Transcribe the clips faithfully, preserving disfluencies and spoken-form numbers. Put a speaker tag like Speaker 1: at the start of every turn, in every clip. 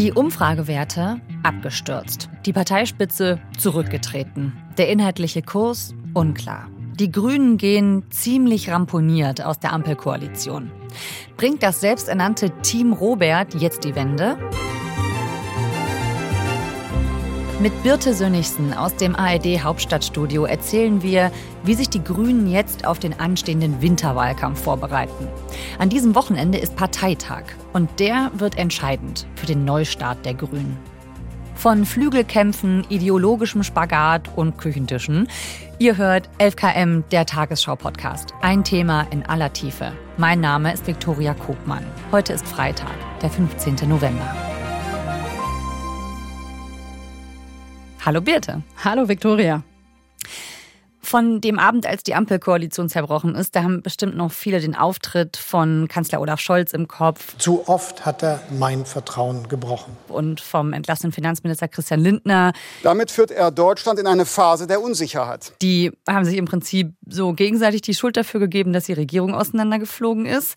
Speaker 1: Die Umfragewerte abgestürzt. Die Parteispitze zurückgetreten. Der inhaltliche Kurs unklar. Die Grünen gehen ziemlich ramponiert aus der Ampelkoalition. Bringt das selbsternannte Team Robert jetzt die Wende? Mit Birte Sönnigsen aus dem A R D-Hauptstadtstudio erzählen wir, wie sich die Grünen jetzt auf den anstehenden Winterwahlkampf vorbereiten. An diesem Wochenende ist Parteitag und der wird entscheidend für den Neustart der Grünen. Von Flügelkämpfen, ideologischem Spagat und Küchentischen. Ihr hört elf Kilometer, der Tagesschau-Podcast. Ein Thema in aller Tiefe. Mein Name ist Viktoria Kogmann. Heute ist Freitag, der fünfzehnten November. Hallo Birte.
Speaker 2: Hallo Viktoria.
Speaker 1: Von dem Abend, als die Ampelkoalition zerbrochen ist, da haben bestimmt noch viele den Auftritt von Kanzler Olaf Scholz im Kopf.
Speaker 3: Zu oft hat er mein Vertrauen gebrochen.
Speaker 1: Und vom entlassenen Finanzminister Christian Lindner.
Speaker 4: Damit führt er Deutschland in eine Phase der Unsicherheit.
Speaker 1: Die haben sich im Prinzip so gegenseitig die Schuld dafür gegeben, dass die Regierung auseinandergeflogen ist.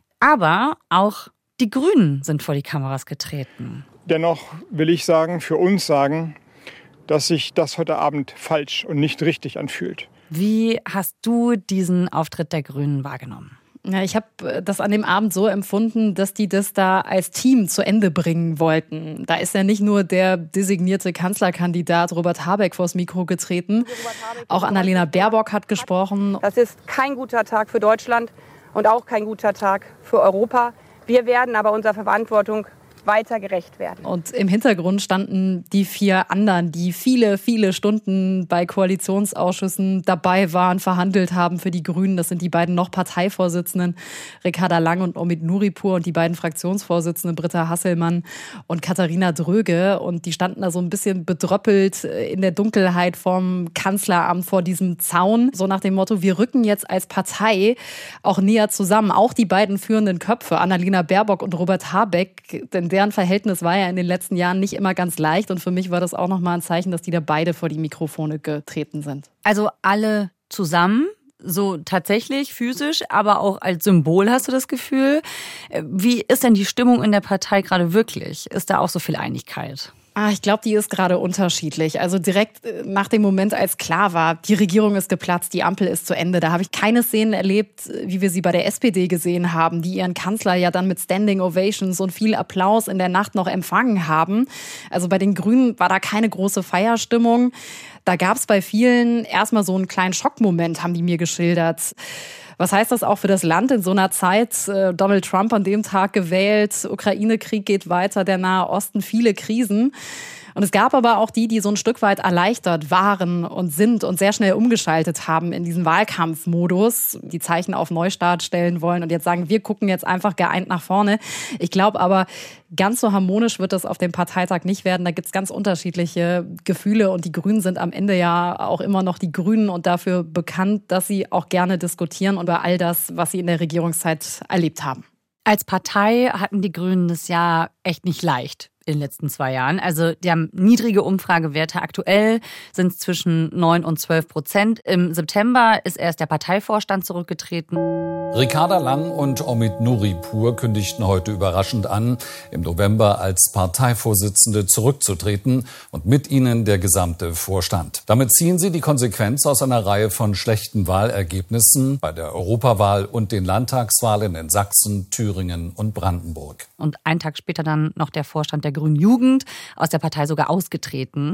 Speaker 1: Aber auch die Grünen sind vor die Kameras getreten.
Speaker 5: Dennoch will ich sagen, für uns sagen, dass sich das heute Abend falsch und nicht richtig anfühlt.
Speaker 1: Wie hast du diesen Auftritt der Grünen wahrgenommen?
Speaker 2: Ja, ich habe das an dem Abend so empfunden, dass die das da als Team zu Ende bringen wollten. Da ist ja nicht nur der designierte Kanzlerkandidat Robert Habeck vors Mikro getreten. Auch Annalena Baerbock hat gesprochen.
Speaker 6: Das ist kein guter Tag für Deutschland und auch kein guter Tag für Europa. Wir werden aber unserer Verantwortung weiter gerecht werden.
Speaker 2: Und im Hintergrund standen die vier anderen, die viele, viele Stunden bei Koalitionsausschüssen dabei waren, verhandelt haben für die Grünen. Das sind die beiden noch Parteivorsitzenden, Ricarda Lang und Omid Nuripur, und die beiden Fraktionsvorsitzenden, Britta Hasselmann und Katharina Dröge. Und die standen da so ein bisschen bedröppelt in der Dunkelheit vom Kanzleramt vor diesem Zaun. So nach dem Motto, wir rücken jetzt als Partei auch näher zusammen. Auch die beiden führenden Köpfe, Annalena Baerbock und Robert Habeck, denn deren Verhältnis war ja in den letzten Jahren nicht immer ganz leicht. Und für mich war das auch nochmal ein Zeichen, dass die da beide vor die Mikrofone getreten sind.
Speaker 1: Also alle zusammen, so tatsächlich physisch, aber auch als Symbol, hast du das Gefühl? Wie ist denn die Stimmung in der Partei gerade wirklich? Ist da auch so viel Einigkeit?
Speaker 2: Ah, ich glaube, die ist gerade unterschiedlich. Also direkt nach dem Moment, als klar war, die Regierung ist geplatzt, die Ampel ist zu Ende, da habe ich keine Szenen erlebt, wie wir sie bei der S P D gesehen haben, die ihren Kanzler ja dann mit Standing Ovations und viel Applaus in der Nacht noch empfangen haben. Also bei den Grünen war da keine große Feierstimmung. Da gab es bei vielen erstmal so einen kleinen Schockmoment, haben die mir geschildert. Was heißt das auch für das Land in so einer Zeit? Donald Trump an dem Tag gewählt, Ukraine-Krieg geht weiter, der Nahe Osten, viele Krisen. Und es gab aber auch die, die so ein Stück weit erleichtert waren und sind und sehr schnell umgeschaltet haben in diesen Wahlkampfmodus, die Zeichen auf Neustart stellen wollen und jetzt sagen, wir gucken jetzt einfach geeint nach vorne. Ich glaube aber, ganz so harmonisch wird das auf dem Parteitag nicht werden. Da gibt es ganz unterschiedliche Gefühle und die Grünen sind am Ende ja auch immer noch die Grünen und dafür bekannt, dass sie auch gerne diskutieren über all das, was sie in der Regierungszeit erlebt haben.
Speaker 1: Als Partei hatten die Grünen das ja echt nicht leicht in den letzten zwei Jahren. Also die haben niedrige Umfragewerte. Aktuell sind es zwischen neun und zwölf Prozent. Im September ist erst der Parteivorstand zurückgetreten.
Speaker 7: Ricarda Lang und Omid Nuripur kündigten heute überraschend an, im November als Parteivorsitzende zurückzutreten und mit ihnen der gesamte Vorstand. Damit ziehen sie die Konsequenz aus einer Reihe von schlechten Wahlergebnissen bei der Europawahl und den Landtagswahlen in Sachsen, Thüringen und Brandenburg.
Speaker 1: Und einen Tag später dann noch der Vorstand der Grünen Jugend, aus der Partei sogar ausgetreten.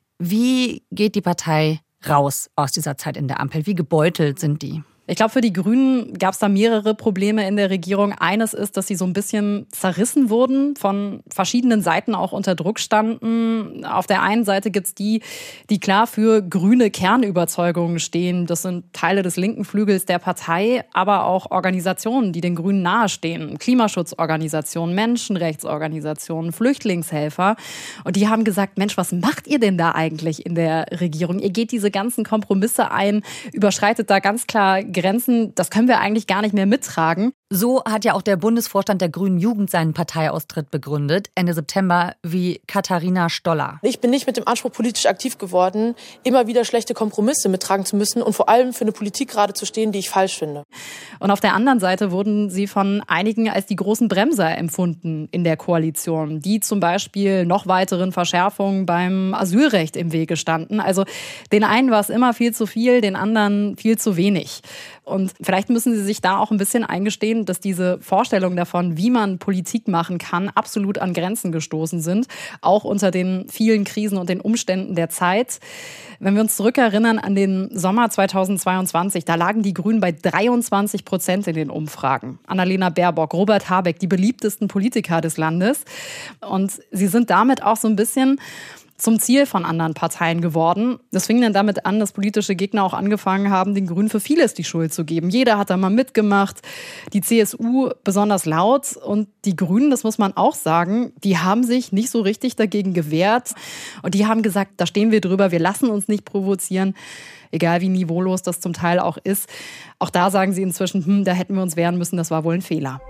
Speaker 1: Wie geht die Partei raus aus dieser Zeit in der Ampel? Wie gebeutelt sind die?
Speaker 2: Ich glaube, für die Grünen gab es da mehrere Probleme in der Regierung. Eines ist, dass sie so ein bisschen zerrissen wurden, von verschiedenen Seiten auch unter Druck standen. Auf der einen Seite gibt's die, die klar für grüne Kernüberzeugungen stehen. Das sind Teile des linken Flügels der Partei, aber auch Organisationen, die den Grünen nahestehen. Klimaschutzorganisationen, Menschenrechtsorganisationen, Flüchtlingshelfer. Und die haben gesagt, Mensch, was macht ihr denn da eigentlich in der Regierung? Ihr geht diese ganzen Kompromisse ein, überschreitet da ganz klar Grenzen, das können wir eigentlich gar nicht mehr mittragen.
Speaker 1: So hat ja auch der Bundesvorstand der Grünen Jugend seinen Parteiaustritt begründet, Ende September, wie Katharina Stoller.
Speaker 8: Ich bin nicht mit dem Anspruch politisch aktiv geworden, immer wieder schlechte Kompromisse mittragen zu müssen und vor allem für eine Politik gerade zu stehen, die ich falsch finde.
Speaker 2: Und auf der anderen Seite wurden sie von einigen als die großen Bremser empfunden in der Koalition, die zum Beispiel noch weiteren Verschärfungen beim Asylrecht im Wege standen. Also den einen war es immer viel zu viel, den anderen viel zu wenig. Und vielleicht müssen sie sich da auch ein bisschen eingestehen, dass diese Vorstellungen davon, wie man Politik machen kann, absolut an Grenzen gestoßen sind, auch unter den vielen Krisen und den Umständen der Zeit. Wenn wir uns zurückerinnern an den Sommer zweitausendzweiundzwanzig, da lagen die Grünen bei dreiundzwanzig Prozent in den Umfragen. Annalena Baerbock, Robert Habeck, die beliebtesten Politiker des Landes. Und sie sind damit auch so ein bisschen zum Ziel von anderen Parteien geworden. Das fing dann damit an, dass politische Gegner auch angefangen haben, den Grünen für vieles die Schuld zu geben. Jeder hat da mal mitgemacht, die C S U besonders laut und die Grünen, das muss man auch sagen, die haben sich nicht so richtig dagegen gewehrt und die haben gesagt, da stehen wir drüber, wir lassen uns nicht provozieren, egal wie niveaulos das zum Teil auch ist. Auch da sagen sie inzwischen, hm, da hätten wir uns wehren müssen, das war wohl ein Fehler.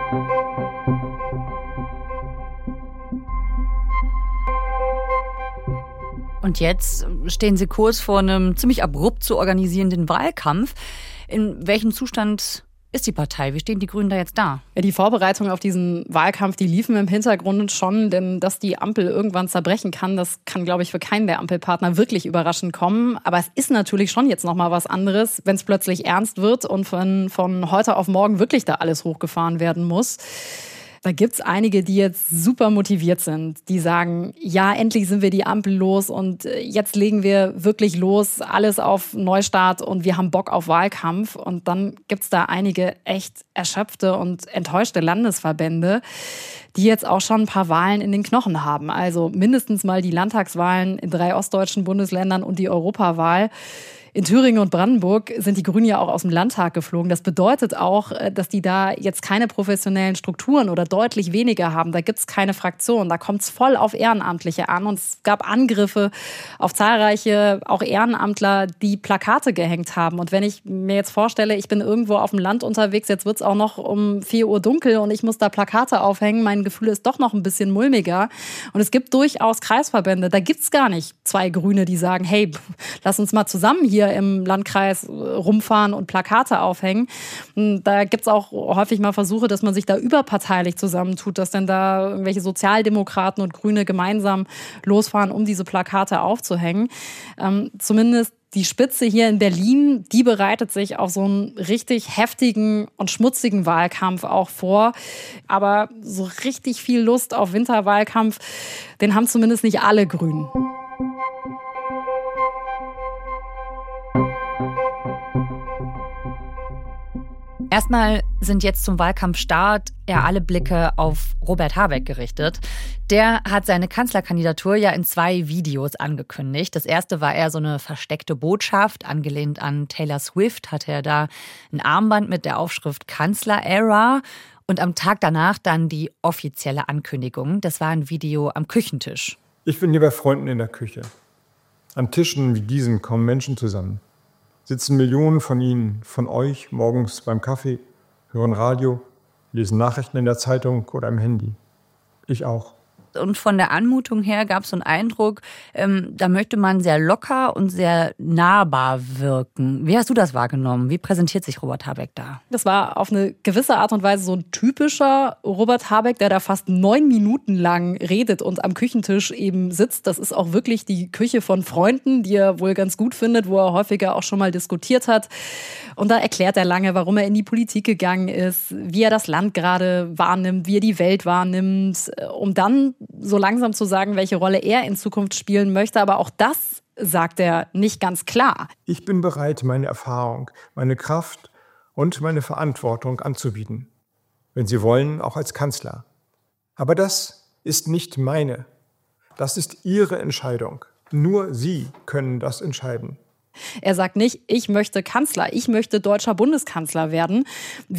Speaker 1: Und jetzt stehen sie kurz vor einem ziemlich abrupt zu organisierenden Wahlkampf. In welchem Zustand ist die Partei? Wie stehen die Grünen da jetzt da?
Speaker 2: Ja, die Vorbereitungen auf diesen Wahlkampf, die liefen im Hintergrund schon, denn dass die Ampel irgendwann zerbrechen kann, das kann, glaube ich, für keinen der Ampelpartner wirklich überraschend kommen. Aber es ist natürlich schon jetzt noch mal was anderes, wenn es plötzlich ernst wird und von, von heute auf morgen wirklich da alles hochgefahren werden muss. Da gibt's einige, die jetzt super motiviert sind, die sagen, ja, endlich sind wir die Ampel los und jetzt legen wir wirklich los, alles auf Neustart und wir haben Bock auf Wahlkampf. Und dann gibt's da einige echt erschöpfte und enttäuschte Landesverbände, die jetzt auch schon ein paar Wahlen in den Knochen haben. Also mindestens mal die Landtagswahlen in drei ostdeutschen Bundesländern und die Europawahl. In Thüringen und Brandenburg sind die Grünen ja auch aus dem Landtag geflogen. Das bedeutet auch, dass die da jetzt keine professionellen Strukturen oder deutlich weniger haben. Da gibt's keine Fraktion. Da kommt's voll auf Ehrenamtliche an. Und es gab Angriffe auf zahlreiche, auch Ehrenamtler, die Plakate gehängt haben. Und wenn ich mir jetzt vorstelle, ich bin irgendwo auf dem Land unterwegs, jetzt wird's auch noch um vier Uhr dunkel und ich muss da Plakate aufhängen, mein Gefühl ist doch noch ein bisschen mulmiger. Und es gibt durchaus Kreisverbände. Da gibt's gar nicht zwei Grüne, die sagen, hey, lass uns mal zusammen hier im Landkreis rumfahren und Plakate aufhängen. Da gibt's auch häufig mal Versuche, dass man sich da überparteilich zusammentut, dass dann da irgendwelche Sozialdemokraten und Grüne gemeinsam losfahren, um diese Plakate aufzuhängen. Ähm, zumindest die Spitze hier in Berlin, die bereitet sich auf so einen richtig heftigen und schmutzigen Wahlkampf auch vor. Aber so richtig viel Lust auf Winterwahlkampf, den haben zumindest nicht alle Grünen.
Speaker 1: Erstmal sind jetzt zum Wahlkampfstart ja alle Blicke auf Robert Habeck gerichtet. Der hat seine Kanzlerkandidatur ja in zwei Videos angekündigt. Das erste war eher so eine versteckte Botschaft. Angelehnt an Taylor Swift hatte er da ein Armband mit der Aufschrift Kanzler-Era. Und am Tag danach dann die offizielle Ankündigung. Das war ein Video am Küchentisch.
Speaker 5: Ich bin hier bei Freunden in der Küche. An Tischen wie diesen kommen Menschen zusammen. Sitzen Millionen von ihnen, von euch, morgens beim Kaffee, hören Radio, lesen Nachrichten in der Zeitung oder im Handy. Ich auch.
Speaker 1: Und von der Anmutung her gab es so einen Eindruck, ähm, da möchte man sehr locker und sehr nahbar wirken. Wie hast du das wahrgenommen? Wie präsentiert sich Robert Habeck da?
Speaker 2: Das war auf eine gewisse Art und Weise so ein typischer Robert Habeck, der da fast neun Minuten lang redet und am Küchentisch eben sitzt. Das ist auch wirklich die Küche von Freunden, die er wohl ganz gut findet, wo er häufiger auch schon mal diskutiert hat. Und da erklärt er lange, warum er in die Politik gegangen ist, wie er das Land gerade wahrnimmt, wie er die Welt wahrnimmt, um dann so langsam zu sagen, welche Rolle er in Zukunft spielen möchte. Aber auch das sagt er nicht ganz klar.
Speaker 5: Ich bin bereit, meine Erfahrung, meine Kraft und meine Verantwortung anzubieten. Wenn Sie wollen, auch als Kanzler. Aber das ist nicht meine. Das ist Ihre Entscheidung. Nur Sie können das entscheiden.
Speaker 2: Er sagt nicht, ich möchte Kanzler, ich möchte deutscher Bundeskanzler werden, wie es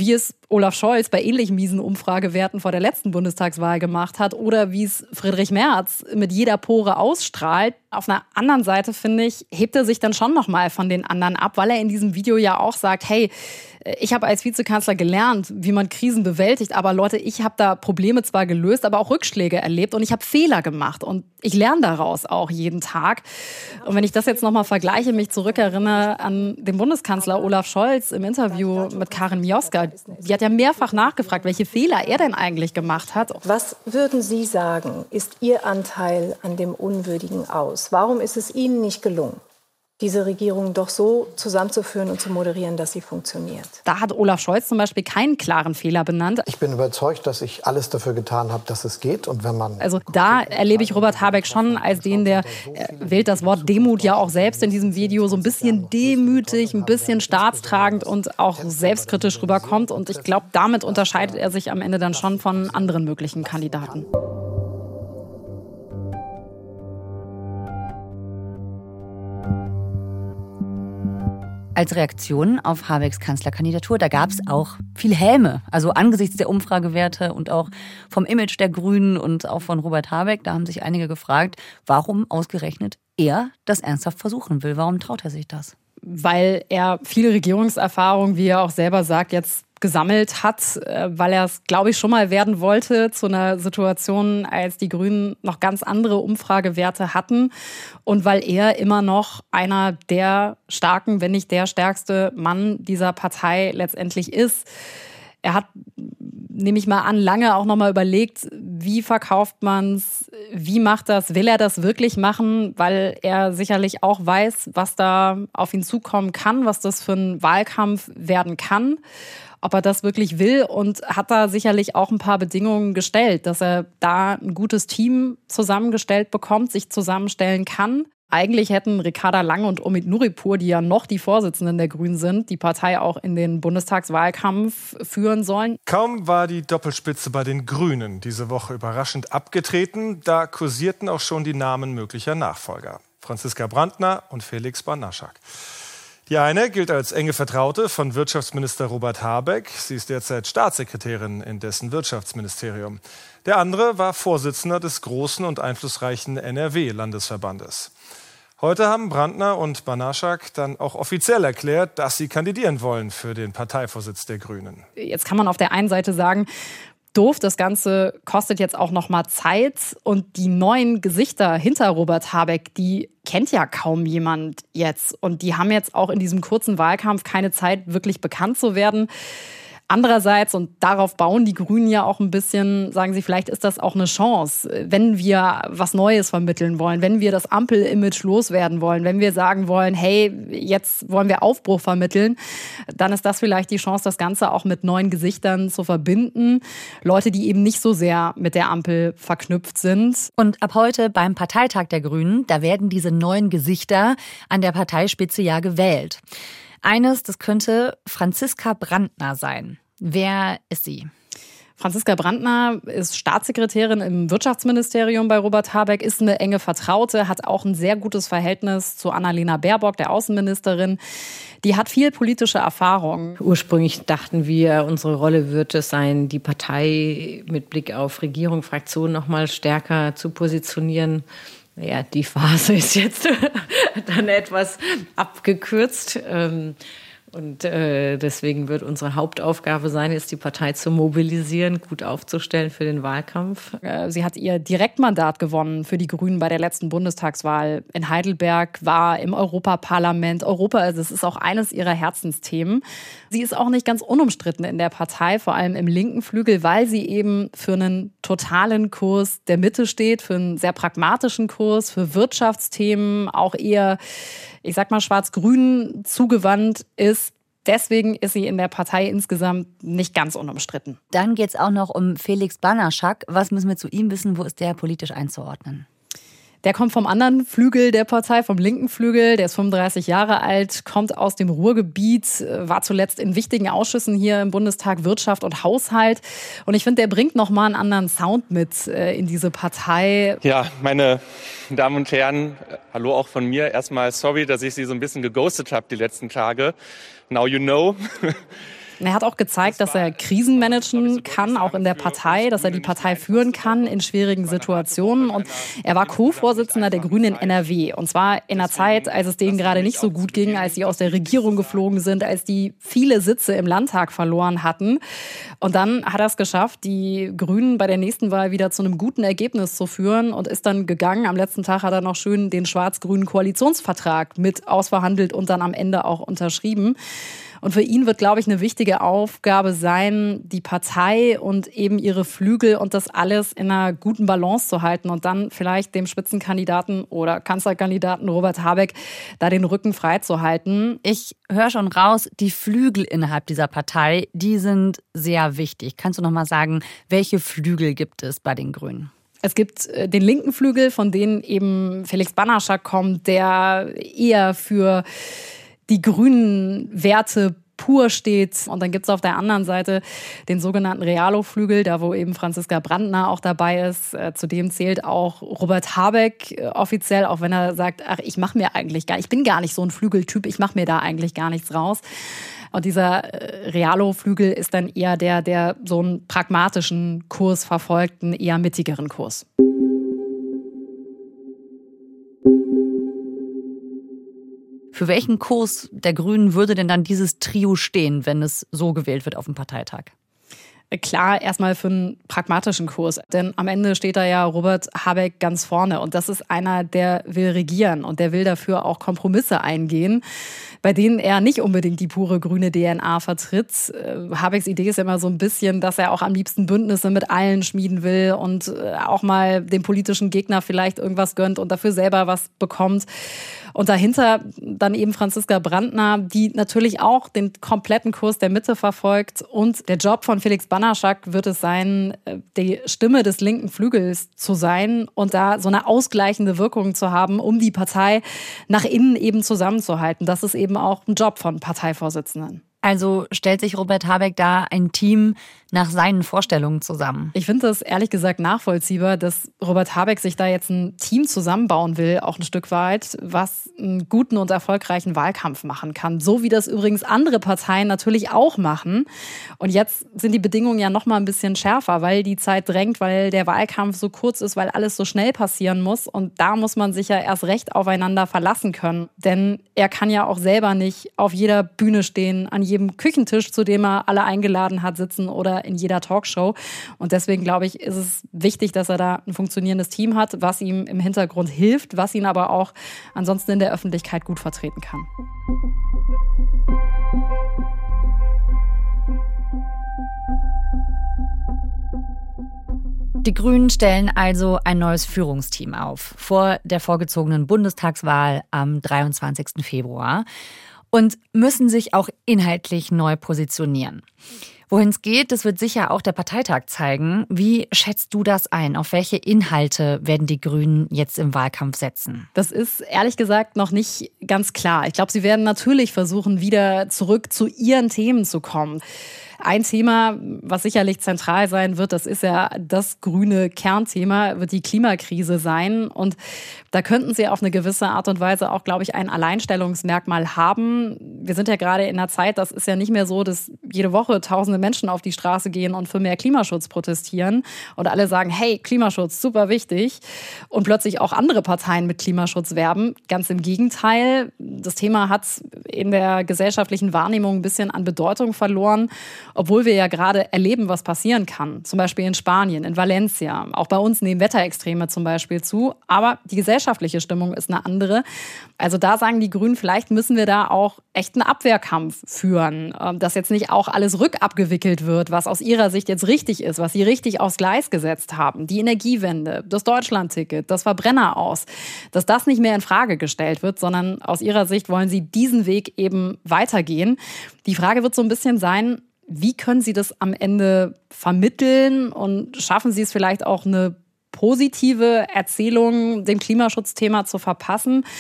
Speaker 2: Olaf Scholz bei ähnlich miesen Umfragewerten vor der letzten Bundestagswahl gemacht hat oder wie es Friedrich Merz mit jeder Pore ausstrahlt. Auf einer anderen Seite, finde ich, hebt er sich dann schon noch mal von den anderen ab, weil er in diesem Video ja auch sagt, hey, ich habe als Vizekanzler gelernt, wie man Krisen bewältigt, aber Leute, ich habe da Probleme zwar gelöst, aber auch Rückschläge erlebt und ich habe Fehler gemacht und ich lerne daraus auch jeden Tag. Und wenn ich das jetzt nochmal vergleiche, mich zurückerinnere an den Bundeskanzler Olaf Scholz im Interview mit Karin Mioska, die hat ja mehrfach nachgefragt, welche Fehler er denn eigentlich gemacht hat.
Speaker 9: Was würden Sie sagen, ist Ihr Anteil an dem unwürdigen Aus? Warum ist es Ihnen nicht gelungen, diese Regierung doch so zusammenzuführen und zu moderieren, dass sie funktioniert?
Speaker 2: Da hat Olaf Scholz zum Beispiel keinen klaren Fehler benannt.
Speaker 3: Ich bin überzeugt, dass ich alles dafür getan habe, dass es geht. Und wenn man
Speaker 2: also da erlebe ich Robert Habeck schon als den, der äh, wählt das Wort Demut ja auch selbst in diesem Video, so ein bisschen demütig, ein bisschen staatstragend und auch selbstkritisch rüberkommt. Und ich glaube, damit unterscheidet er sich am Ende dann schon von anderen möglichen Kandidaten.
Speaker 1: Als Reaktion auf Habecks Kanzlerkandidatur, da gab es auch viel Häme. Also angesichts der Umfragewerte und auch vom Image der Grünen und auch von Robert Habeck, da haben sich einige gefragt, warum ausgerechnet er das ernsthaft versuchen will. Warum traut er sich das?
Speaker 2: Weil er viel Regierungserfahrung, wie er auch selber sagt, jetzt gesammelt hat, weil er es, glaube ich, schon mal werden wollte zu einer Situation, als die Grünen noch ganz andere Umfragewerte hatten und weil er immer noch einer der starken, wenn nicht der stärkste Mann dieser Partei letztendlich ist. Er hat, nehme ich mal an, lange auch noch mal überlegt, wie verkauft man's, wie macht das, will er das wirklich machen, weil er sicherlich auch weiß, was da auf ihn zukommen kann, was das für ein Wahlkampf werden kann. Ob er das wirklich will und hat da sicherlich auch ein paar Bedingungen gestellt, dass er da ein gutes Team zusammengestellt bekommt, sich zusammenstellen kann. Eigentlich hätten Ricarda Lang und Omid Nuripur, die ja noch die Vorsitzenden der Grünen sind, die Partei auch in den Bundestagswahlkampf führen sollen.
Speaker 10: Kaum war die Doppelspitze bei den Grünen diese Woche überraschend abgetreten, da kursierten auch schon die Namen möglicher Nachfolger. Franziska Brandner und Felix Banaschak. Die eine gilt als enge Vertraute von Wirtschaftsminister Robert Habeck. Sie ist derzeit Staatssekretärin in dessen Wirtschaftsministerium. Der andere war Vorsitzender des großen und einflussreichen N R W-Landesverbandes. Heute haben Brandner und Banaschak dann auch offiziell erklärt, dass sie kandidieren wollen für den Parteivorsitz der Grünen.
Speaker 2: Jetzt kann man auf der einen Seite sagen, doof, das Ganze kostet jetzt auch noch mal Zeit und die neuen Gesichter hinter Robert Habeck, die kennt ja kaum jemand jetzt und die haben jetzt auch in diesem kurzen Wahlkampf keine Zeit, wirklich bekannt zu werden. Andererseits, und darauf bauen die Grünen ja auch ein bisschen, sagen sie, vielleicht ist das auch eine Chance, wenn wir was Neues vermitteln wollen, wenn wir das Ampel-Image loswerden wollen, wenn wir sagen wollen, hey, jetzt wollen wir Aufbruch vermitteln, dann ist das vielleicht die Chance, das Ganze auch mit neuen Gesichtern zu verbinden. Leute, die eben nicht so sehr mit der Ampel verknüpft sind.
Speaker 1: Und ab heute beim Parteitag der Grünen, da werden diese neuen Gesichter an der Parteispitze ja gewählt. Eines, das könnte Franziska Brandner sein. Wer ist sie?
Speaker 2: Franziska Brandner ist Staatssekretärin im Wirtschaftsministerium bei Robert Habeck, ist eine enge Vertraute, hat auch ein sehr gutes Verhältnis zu Annalena Baerbock, der Außenministerin. Die hat viel politische Erfahrung.
Speaker 11: Ursprünglich dachten wir, unsere Rolle wird es sein, die Partei mit Blick auf Regierung, Fraktion noch mal stärker zu positionieren. Ja, die Phase ist jetzt dann etwas abgekürzt. Und deswegen wird unsere Hauptaufgabe sein, jetzt die Partei zu mobilisieren, gut aufzustellen für den Wahlkampf.
Speaker 2: Sie hat ihr Direktmandat gewonnen für die Grünen bei der letzten Bundestagswahl in Heidelberg, war im Europaparlament. Europa, also es ist auch eines ihrer Herzensthemen. Sie ist auch nicht ganz unumstritten in der Partei, vor allem im linken Flügel, weil sie eben für einen totalen Kurs der Mitte steht, für einen sehr pragmatischen Kurs, für Wirtschaftsthemen, auch eher, ich sag mal, schwarz-grün zugewandt ist. Deswegen ist sie in der Partei insgesamt nicht ganz unumstritten.
Speaker 1: Dann geht es auch noch um Felix Banaschak. Was müssen wir zu ihm wissen? Wo ist der politisch einzuordnen?
Speaker 2: Der kommt vom anderen Flügel der Partei, vom linken Flügel. Der ist fünfunddreißig Jahre alt, kommt aus dem Ruhrgebiet, war zuletzt in wichtigen Ausschüssen hier im Bundestag Wirtschaft und Haushalt. Und ich finde, der bringt noch mal einen anderen Sound mit in diese Partei.
Speaker 12: Ja, meine Damen und Herren, hallo auch von mir. Erstmal sorry, dass ich Sie so ein bisschen geghostet habe die letzten Tage. Now you know.
Speaker 2: Er hat auch gezeigt, dass er Krisen managen kann, auch in der Partei, dass er die Partei führen kann in schwierigen Situationen. Und er war Co-Vorsitzender der Grünen in N R W. Und zwar in einer Zeit, als es denen gerade nicht so gut ging, als sie aus der Regierung geflogen sind, als die viele Sitze im Landtag verloren hatten. Und dann hat er es geschafft, die Grünen bei der nächsten Wahl wieder zu einem guten Ergebnis zu führen und ist dann gegangen. Am letzten Tag hat er noch schön den schwarz-grünen Koalitionsvertrag mit ausverhandelt und dann am Ende auch unterschrieben. Und für ihn wird, glaube ich, eine wichtige Aufgabe sein, die Partei und eben ihre Flügel und das alles in einer guten Balance zu halten und dann vielleicht dem Spitzenkandidaten oder Kanzlerkandidaten Robert Habeck da den Rücken frei zu halten.
Speaker 1: Ich höre schon raus, die Flügel innerhalb dieser Partei, die sind sehr wichtig. Kannst du noch mal sagen, welche Flügel gibt es bei den Grünen?
Speaker 2: Es gibt den linken Flügel, von denen eben Felix Banaschak kommt, der eher für die grünen Werte pur steht. Und dann gibt es auf der anderen Seite den sogenannten Realo-Flügel, da wo eben Franziska Brandner auch dabei ist. Zudem zählt auch Robert Habeck offiziell, auch wenn er sagt, ach, ich mache mir eigentlich gar, ich bin gar nicht so ein Flügeltyp, ich mache mir da eigentlich gar nichts raus. Und dieser Realo-Flügel ist dann eher der, der so einen pragmatischen Kurs verfolgt, einen eher mittigeren Kurs.
Speaker 1: Für welchen Kurs der Grünen würde denn dann dieses Trio stehen, wenn es so gewählt wird auf dem Parteitag?
Speaker 2: Klar, erstmal für einen pragmatischen Kurs. Denn am Ende steht da ja Robert Habeck ganz vorne. Und das ist einer, der will regieren und der will dafür auch Kompromisse eingehen, bei denen er nicht unbedingt die pure grüne D N A vertritt. Habecks Idee ist ja immer so ein bisschen, dass er auch am liebsten Bündnisse mit allen schmieden will und auch mal dem politischen Gegner vielleicht irgendwas gönnt und dafür selber was bekommt. Und dahinter dann eben Franziska Brandner, die natürlich auch den kompletten Kurs der Mitte verfolgt. Und der Job von Felix Banaschak wird es sein, die Stimme des linken Flügels zu sein und da so eine ausgleichende Wirkung zu haben, um die Partei nach innen eben zusammenzuhalten. Das ist eben auch ein Job von Parteivorsitzenden.
Speaker 1: Also stellt sich Robert Habeck da ein Team nach seinen Vorstellungen zusammen?
Speaker 2: Ich finde das ehrlich gesagt nachvollziehbar, dass Robert Habeck sich da jetzt ein Team zusammenbauen will, auch ein Stück weit, was einen guten und erfolgreichen Wahlkampf machen kann. So wie das übrigens andere Parteien natürlich auch machen. Und jetzt sind die Bedingungen ja noch mal ein bisschen schärfer, weil die Zeit drängt, weil der Wahlkampf so kurz ist, weil alles so schnell passieren muss. Und da muss man sich ja erst recht aufeinander verlassen können. Denn er kann ja auch selber nicht auf jeder Bühne stehen, an jedem Küchentisch, zu dem er alle eingeladen hat, sitzen oder in jeder Talkshow. Und deswegen, glaube ich, ist es wichtig, dass er da ein funktionierendes Team hat, was ihm im Hintergrund hilft, was ihn aber auch ansonsten in der Öffentlichkeit gut vertreten kann.
Speaker 1: Die Grünen stellen also ein neues Führungsteam auf vor der vorgezogenen Bundestagswahl am dreiundzwanzigsten Februar. Und müssen sich auch inhaltlich neu positionieren. Wohin es geht, das wird sicher auch der Parteitag zeigen. Wie schätzt du das ein? Auf welche Inhalte werden die Grünen jetzt im Wahlkampf setzen?
Speaker 2: Das ist ehrlich gesagt noch nicht ganz klar. Ich glaube, sie werden natürlich versuchen, wieder zurück zu ihren Themen zu kommen. Ein Thema, was sicherlich zentral sein wird, das ist ja das grüne Kernthema, wird die Klimakrise sein. Und da könnten sie auf eine gewisse Art und Weise auch, glaube ich, ein Alleinstellungsmerkmal haben. Wir sind ja gerade in einer Zeit, das ist ja nicht mehr so, dass jede Woche tausende Menschen auf die Straße gehen und für mehr Klimaschutz protestieren und alle sagen, hey, Klimaschutz, super wichtig. Und plötzlich auch andere Parteien mit Klimaschutz werben. Ganz im Gegenteil. Das Thema hat in der gesellschaftlichen Wahrnehmung ein bisschen an Bedeutung verloren. Obwohl wir ja gerade erleben, was passieren kann. Zum Beispiel in Spanien, in Valencia. Auch bei uns nehmen Wetterextreme zum Beispiel zu. Aber die gesellschaftliche Stimmung ist eine andere. Also da sagen die Grünen, vielleicht müssen wir da auch echt einen Abwehrkampf führen. Dass jetzt nicht auch alles rückabgewickelt wird, was aus ihrer Sicht jetzt richtig ist, was sie richtig aufs Gleis gesetzt haben. Die Energiewende, das Deutschlandticket, das Verbrenner aus. Dass das nicht mehr in Frage gestellt wird, sondern aus ihrer Sicht wollen sie diesen Weg eben weitergehen. Die Frage wird so ein bisschen sein, wie können Sie das am Ende vermitteln und schaffen Sie es vielleicht auch, eine positive Erzählung dem Klimaschutzthema zu verpassen?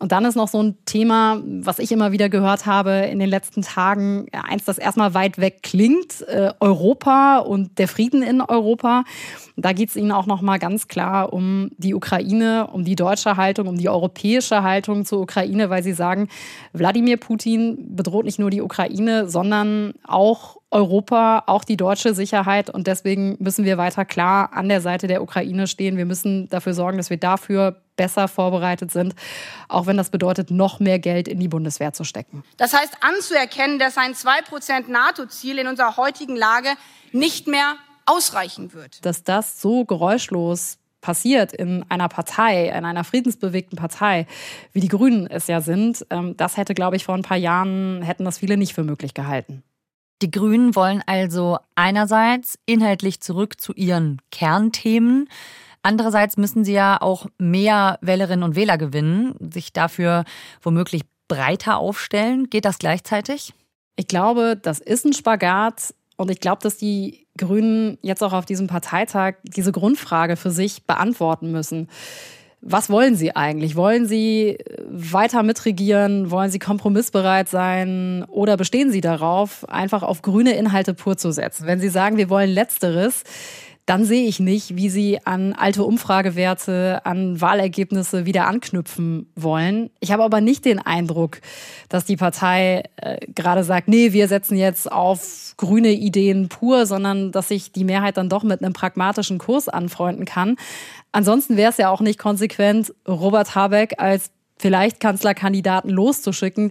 Speaker 2: Und dann ist noch so ein Thema, was ich immer wieder gehört habe in den letzten Tagen, eins, das erstmal weit weg klingt, äh, Europa und der Frieden in Europa. Da geht es Ihnen auch noch mal ganz klar um die Ukraine, um die deutsche Haltung, um die europäische Haltung zur Ukraine, weil Sie sagen, Wladimir Putin bedroht nicht nur die Ukraine, sondern auch Europa, auch die deutsche Sicherheit. Und deswegen müssen wir weiter klar an der Seite der Ukraine stehen. Wir müssen dafür sorgen, dass wir dafür besser vorbereitet sind, auch wenn das bedeutet, noch mehr Geld in die Bundeswehr zu stecken.
Speaker 6: Das heißt, anzuerkennen, dass ein zwei Prozent NATO-Ziel in unserer heutigen Lage nicht mehr ausreichen wird.
Speaker 2: Dass das so geräuschlos passiert in einer Partei, in einer friedensbewegten Partei, wie die Grünen es ja sind, das hätte, glaube ich, vor ein paar Jahren, hätten das viele nicht für möglich gehalten.
Speaker 1: Die Grünen wollen also einerseits inhaltlich zurück zu ihren Kernthemen. Andererseits müssen sie ja auch mehr Wählerinnen und Wähler gewinnen, sich dafür womöglich breiter aufstellen. Geht das gleichzeitig?
Speaker 2: Ich glaube, das ist ein Spagat. Und ich glaube, dass die Grünen jetzt auch auf diesem Parteitag diese Grundfrage für sich beantworten müssen. Was wollen Sie eigentlich? Wollen Sie weiter mitregieren? Wollen Sie kompromissbereit sein? Oder bestehen Sie darauf, einfach auf grüne Inhalte pur zu setzen? Wenn Sie sagen, wir wollen Letzteres, dann sehe ich nicht, wie Sie an alte Umfragewerte, an Wahlergebnisse wieder anknüpfen wollen. Ich habe aber nicht den Eindruck, dass die Partei äh, gerade sagt, nee, wir setzen jetzt auf grüne Ideen pur, sondern dass sich die Mehrheit dann doch mit einem pragmatischen Kurs anfreunden kann. Ansonsten wäre es ja auch nicht konsequent, Robert Habeck als vielleicht Kanzlerkandidaten loszuschicken.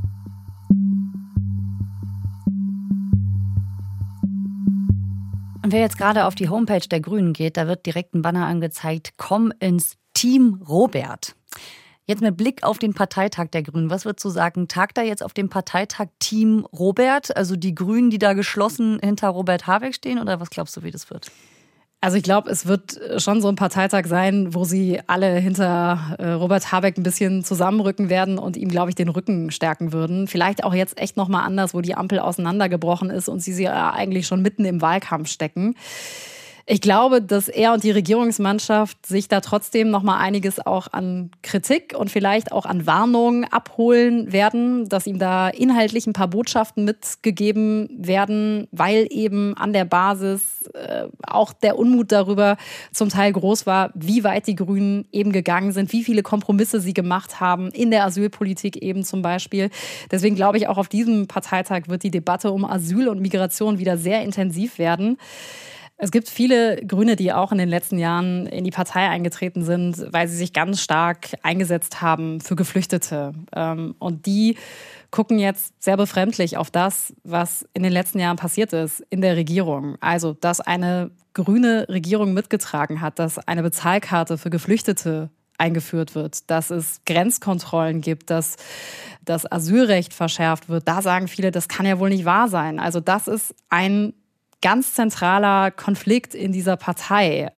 Speaker 1: Und wer jetzt gerade auf die Homepage der Grünen geht, da wird direkt ein Banner angezeigt, komm ins Team Robert. Jetzt mit Blick auf den Parteitag der Grünen, was würdest du sagen, tagt da jetzt auf dem Parteitag Team Robert, also die Grünen, die da geschlossen hinter Robert Habeck stehen, oder was glaubst du, wie das wird?
Speaker 2: Also ich glaube, es wird schon so ein Parteitag sein, wo sie alle hinter äh, Robert Habeck ein bisschen zusammenrücken werden und ihm, glaube ich, den Rücken stärken würden. Vielleicht auch jetzt echt nochmal anders, wo die Ampel auseinandergebrochen ist und sie sie ja eigentlich schon mitten im Wahlkampf stecken. Ich glaube, dass er und die Regierungsmannschaft sich da trotzdem noch mal einiges auch an Kritik und vielleicht auch an Warnungen abholen werden, dass ihm da inhaltlich ein paar Botschaften mitgegeben werden, weil eben an der Basis äh, auch der Unmut darüber zum Teil groß war, wie weit die Grünen eben gegangen sind, wie viele Kompromisse sie gemacht haben, in der Asylpolitik eben zum Beispiel. Deswegen glaube ich, auch auf diesem Parteitag wird die Debatte um Asyl und Migration wieder sehr intensiv werden. Es gibt viele Grüne, die auch in den letzten Jahren in die Partei eingetreten sind, weil sie sich ganz stark eingesetzt haben für Geflüchtete. Und die gucken jetzt sehr befremdlich auf das, was in den letzten Jahren passiert ist in der Regierung. Also, dass eine grüne Regierung mitgetragen hat, dass eine Bezahlkarte für Geflüchtete eingeführt wird, dass es Grenzkontrollen gibt, dass das Asylrecht verschärft wird. Da sagen viele, das kann ja wohl nicht wahr sein. Also das ist ein ganz zentraler Konflikt in dieser Partei.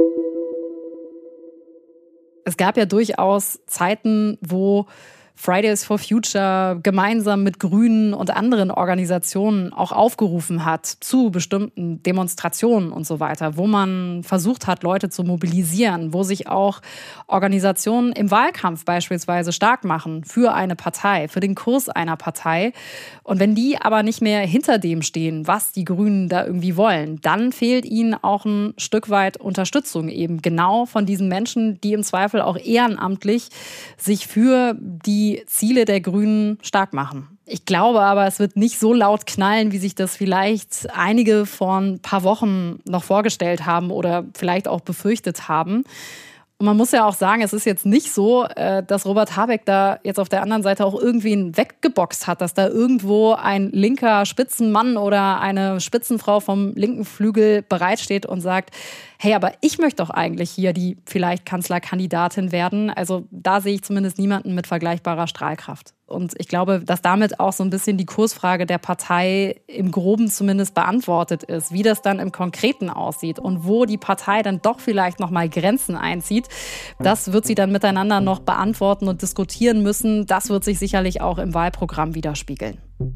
Speaker 2: Es gab ja durchaus Zeiten, wo Fridays for Future gemeinsam mit Grünen und anderen Organisationen auch aufgerufen hat zu bestimmten Demonstrationen und so weiter, wo man versucht hat, Leute zu mobilisieren, wo sich auch Organisationen im Wahlkampf beispielsweise stark machen für eine Partei, für den Kurs einer Partei. Und wenn die aber nicht mehr hinter dem stehen, was die Grünen da irgendwie wollen, dann fehlt ihnen auch ein Stück weit Unterstützung eben genau von diesen Menschen, die im Zweifel auch ehrenamtlich sich für die Ziele der Grünen stark machen. Ich glaube aber, es wird nicht so laut knallen, wie sich das vielleicht einige vor ein paar Wochen noch vorgestellt haben oder vielleicht auch befürchtet haben. Und man muss ja auch sagen, es ist jetzt nicht so, dass Robert Habeck da jetzt auf der anderen Seite auch irgendwen weggeboxt hat, dass da irgendwo ein linker Spitzenmann oder eine Spitzenfrau vom linken Flügel bereitsteht und sagt, hey, aber ich möchte doch eigentlich hier die vielleicht Kanzlerkandidatin werden. Also da sehe ich zumindest niemanden mit vergleichbarer Strahlkraft. Und ich glaube, dass damit auch so ein bisschen die Kursfrage der Partei im Groben zumindest beantwortet ist, wie das dann im Konkreten aussieht und wo die Partei dann doch vielleicht noch mal Grenzen einzieht. Das wird sie dann miteinander noch beantworten und diskutieren müssen. Das wird sich sicherlich auch im Wahlprogramm widerspiegeln.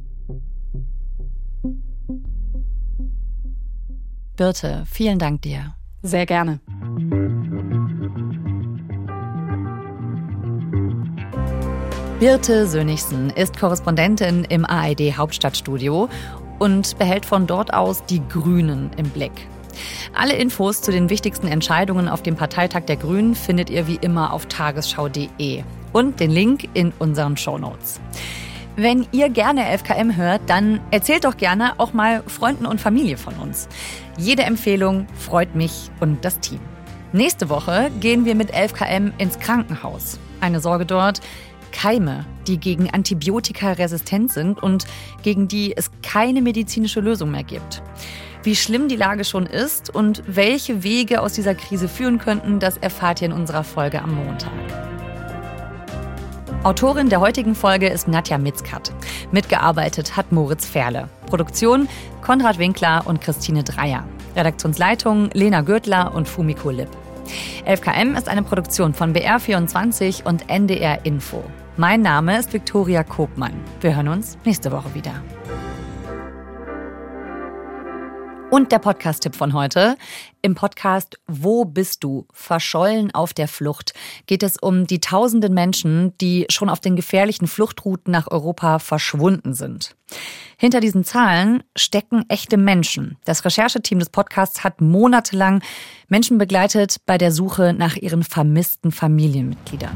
Speaker 1: Birte, vielen Dank dir.
Speaker 2: Sehr gerne.
Speaker 1: Birte Sönnigsen ist Korrespondentin im A R D Hauptstadtstudio und behält von dort aus die Grünen im Blick. Alle Infos zu den wichtigsten Entscheidungen auf dem Parteitag der Grünen findet ihr wie immer auf tagesschau punkt de und den Link in unseren Shownotes. Wenn ihr gerne elf K M hört, dann erzählt doch gerne auch mal Freunden und Familie von uns. Jede Empfehlung freut mich und das Team. Nächste Woche gehen wir mit elf K M ins Krankenhaus. Eine Sorge dort: Keime, die gegen Antibiotika resistent sind und gegen die es keine medizinische Lösung mehr gibt. Wie schlimm die Lage schon ist und welche Wege aus dieser Krise führen könnten, das erfahrt ihr in unserer Folge am Montag. Autorin der heutigen Folge ist Nadja Mitzkat. Mitgearbeitet hat Moritz Ferle. Produktion Konrad Winkler und Christine Dreier. Redaktionsleitung Lena Gürtler und Fumiko Lipp. elf K M ist eine Produktion von B R vierundzwanzig und N D R Info. Mein Name ist Viktoria Kopmann. Wir hören uns nächste Woche wieder. Und der Podcast-Tipp von heute. Im Podcast Wo bist du? Verschollen auf der Flucht geht es um die tausenden Menschen, die schon auf den gefährlichen Fluchtrouten nach Europa verschwunden sind. Hinter diesen Zahlen stecken echte Menschen. Das Rechercheteam des Podcasts hat monatelang Menschen begleitet bei der Suche nach ihren vermissten Familienmitgliedern.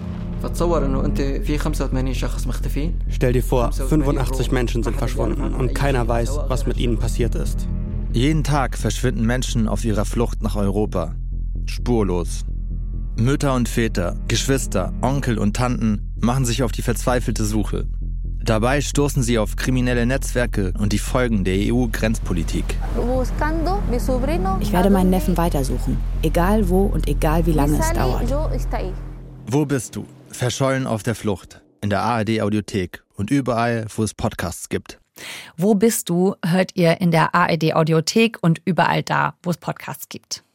Speaker 13: Stell dir vor, fünfundachtzig Menschen sind verschwunden und keiner weiß, was mit ihnen passiert ist.
Speaker 14: Jeden Tag verschwinden Menschen auf ihrer Flucht nach Europa. Spurlos. Mütter und Väter, Geschwister, Onkel und Tanten machen sich auf die verzweifelte Suche. Dabei stoßen sie auf kriminelle Netzwerke und die Folgen der E U-Grenzpolitik.
Speaker 15: Ich werde meinen Neffen weitersuchen, egal wo und egal wie lange es dauert.
Speaker 14: Wo bist du? Verschollen auf der Flucht. In der A R D-Audiothek und überall, wo es Podcasts gibt.
Speaker 1: Wo bist du? Hört ihr in der A R D-Audiothek und überall da, wo es Podcasts gibt.